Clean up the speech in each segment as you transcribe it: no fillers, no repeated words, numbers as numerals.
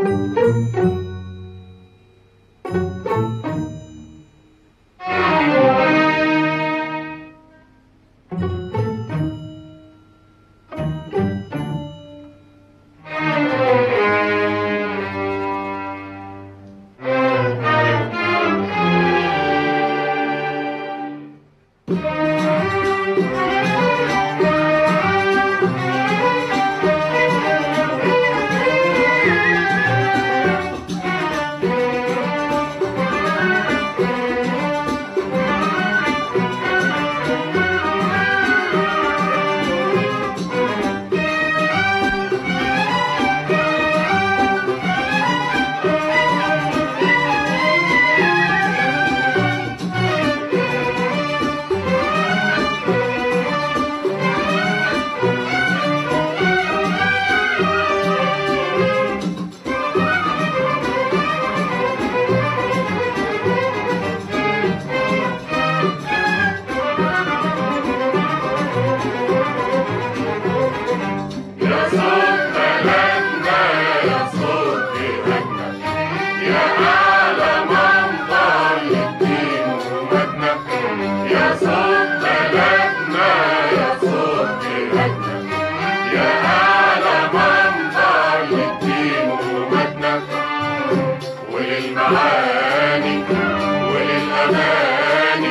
وللمعاني وللأماني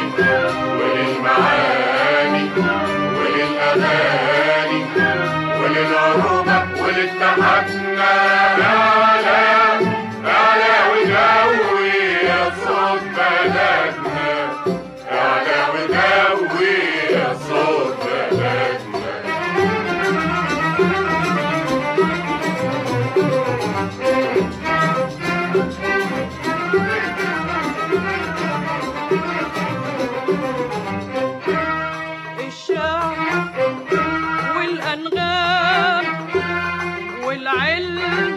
وللمعاني وللأماني وللعروبة ولاتحادنا أعلى أعلى وجوي يا صوت بلدنا أعلى وجوي يا صوت بلدنا. والأنغام والعلم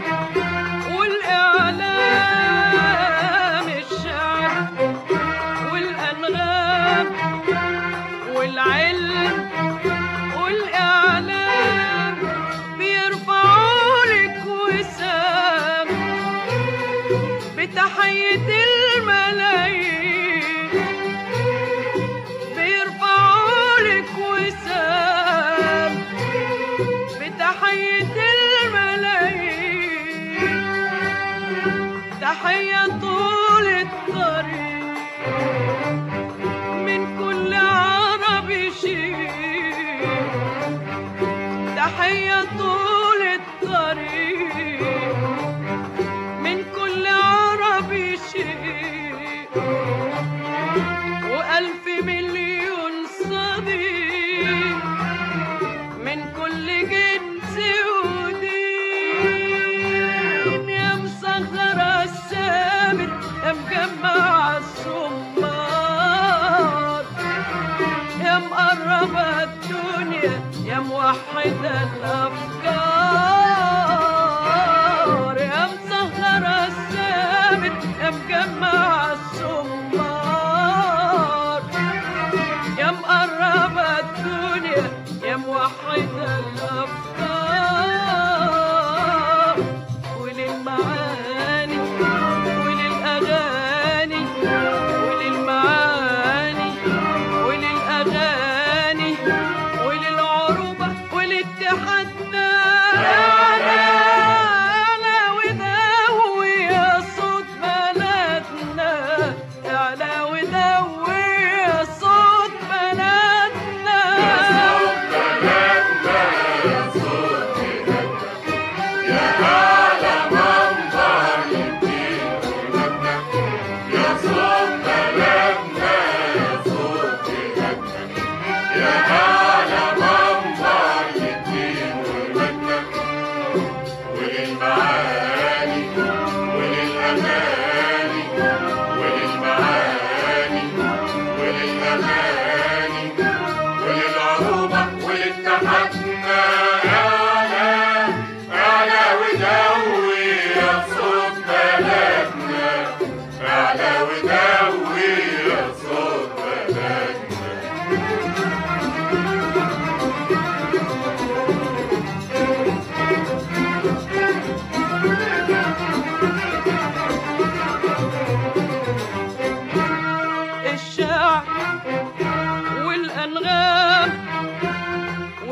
والإعلام، الشعر والأنغام والعلم والإعلام بيرفعوا لك وسام بتحية الملايين، بيرفعوا لك وسام بتحية الملايين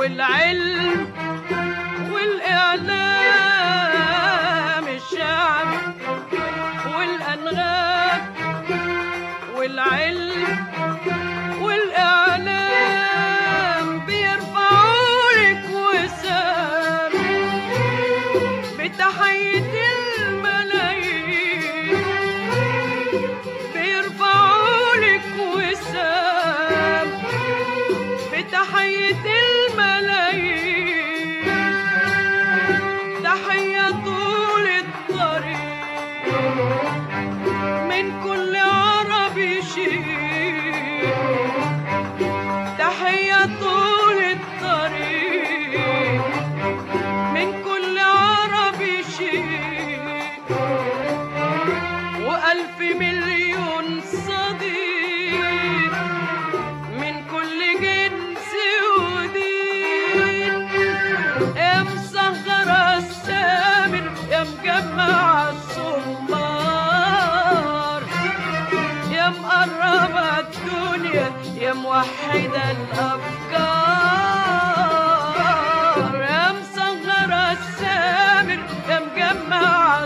والعلم والإعلام الشعبي والأنغام والعلم والإعلام بيرفعولك وسام بتحية الملايين بيرفعولك وسام بتحية الملايين تحية طول الطريق من كل عربي شيء تحية طول الطريق من كل عربي شيء وألف مليون صديق من كل جنس ودين يا مصغرة السامر يا مجمع الصمار يا مقربة الدنيا يا موحدة الأفكار يا مصغرة السامر يا مجمع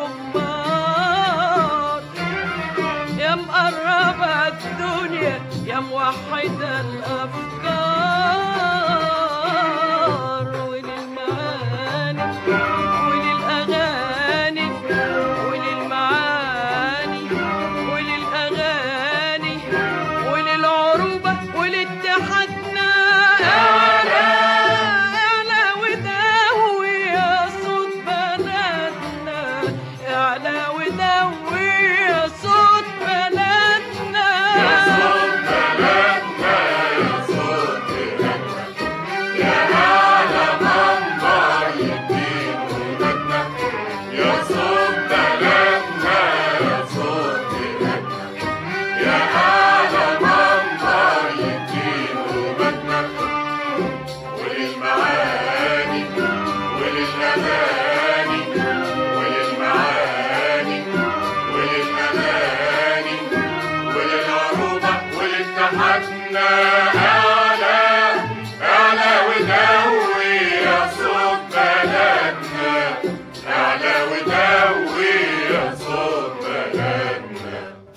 الصمار يا مقربة الدنيا يا موحدة الأفكار وللمعاني وللأغاني وللمعاني وللأغاني وللعروبة ولاتحادنا اعلى وداوي يا صوت بلدنا اعلى وداوي يا صوت بلدنا يا صوت بلدنا يا صوت بلدنا يا أعلى منبر يدين ولادنا يا صوت بلدنا يا صوت بلدنا يا أعلى منبر يدين ولادنا وللمعاني وللأغاني وللمعاني وللأغاني وللعروبة ولاتحادنا أعلى أعلى ودوي يا صوت بلدنا أعلى ودوي يا صوت بلدنا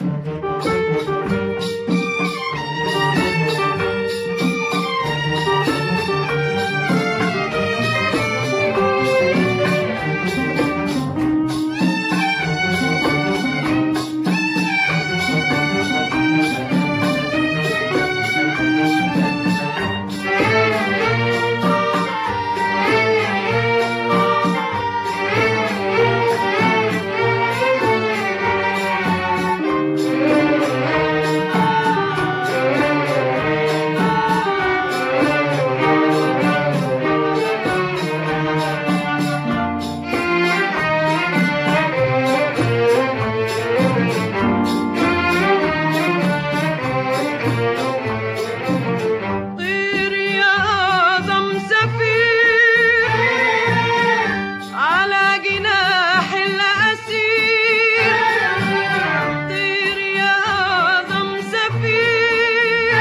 طير يا أعظم سفير على جناح الأسير طير يا أعظم سفير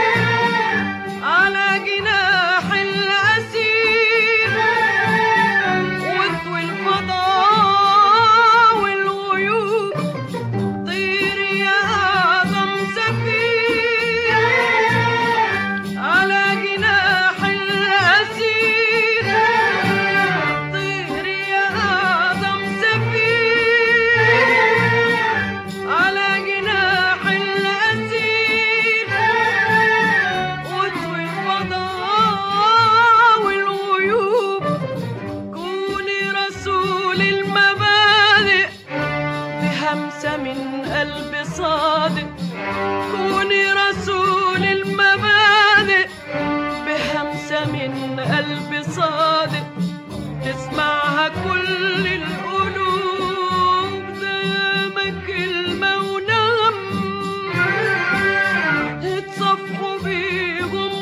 على جناح الأسير واطوي الفضاء والغيوب طير يا أعظم سفير على جناح الأسير طير يا أعظم سفير على جناح الأسير واطوي الفضاء والغيوب كوني رسول المبادئ بهمسة من قلب صادق كوني رسول المبادئ بهمسة من قلب صادق تسمعها كل القلوب دايما كلمة ونغم اتصفحوا بيهم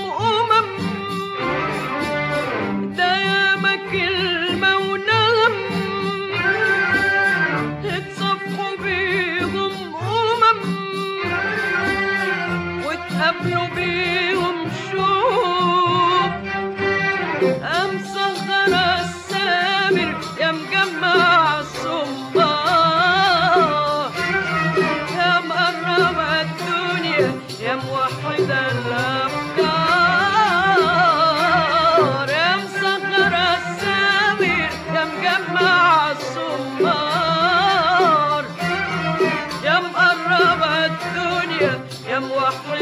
دايما كلمة ونغم اتصفحوا بيهم وتقابلوا بيهم شوق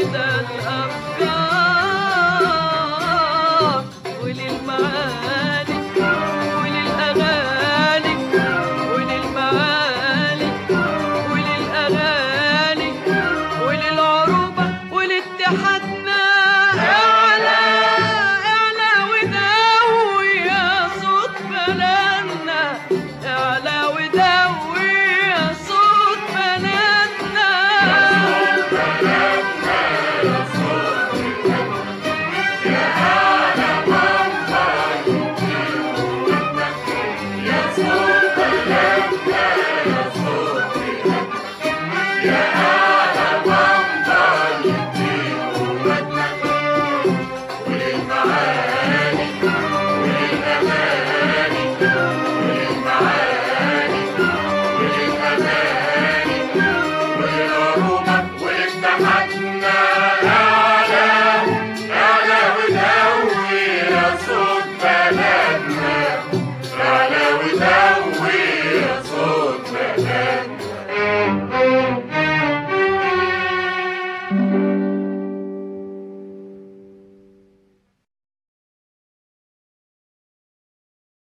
ده الأمل